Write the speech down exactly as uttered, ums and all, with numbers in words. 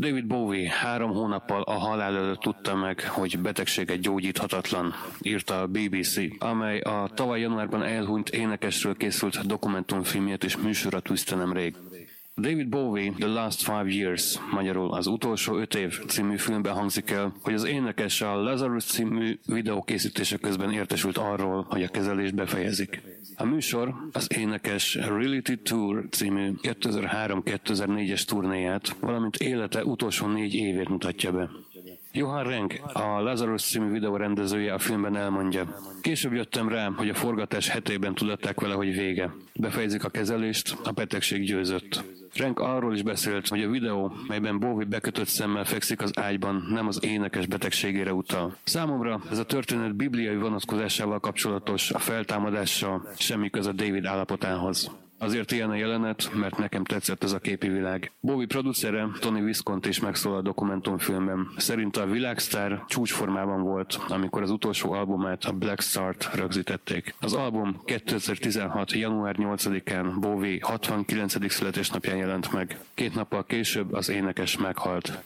David Bowie három hónappal a halál előtt tudta meg, hogy betegsége gyógyíthatatlan, írta a bé bé cé, amely a tavaly januárban elhunyt énekesről készült dokumentumfilmjét és műsorra tűzte nemrég. David Bowie The Last Five Years, magyarul az utolsó öt év című filmben hangzik el, hogy az énekes a Lazarus című videó készítése közben értesült arról, hogy a kezelést befejezik. A műsor az énekes Reality Tour című kétezer-három-kétezer-négyes turnéját, valamint élete utolsó négy évét mutatja be. Johan Renck, a Lazarus című videó rendezője a filmben elmondja: Később jöttem rá, hogy a forgatás hetében tudatták vele, hogy vége. Befejezik a kezelést, a betegség győzött. Renck arról is beszélt, hogy a videó, melyben Bowie bekötött szemmel fekszik az ágyban, nem az énekes betegségére utal. Számomra ez a történet bibliai vonatkozásával kapcsolatos, a feltámadással, semmi köze David állapotához. Azért ilyen a jelenet, mert nekem tetszett ez a képi világ. Bowie producere Tony Visconti is megszólal a dokumentumfilmben. Szerint a világsztár csúcsformában volt, amikor az utolsó albumát, a Black Star-t rögzítették. Az album kétezer-tizenhat. január nyolcadikán Bowie hatvankilencedik születésnapján jelent meg. Két nappal később az énekes meghalt.